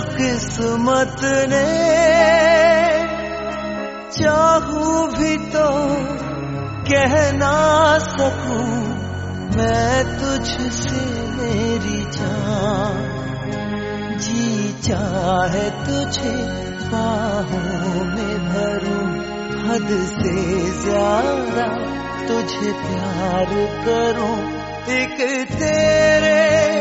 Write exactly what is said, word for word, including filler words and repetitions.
किस्मत ने, चाहूं भी तो कह ना सकूं मैं तुझसे मेरी जान। जी चाहे तुझे बाहों में भरूं, हद से ज्यादा तुझे प्यार करूं। एक तेरे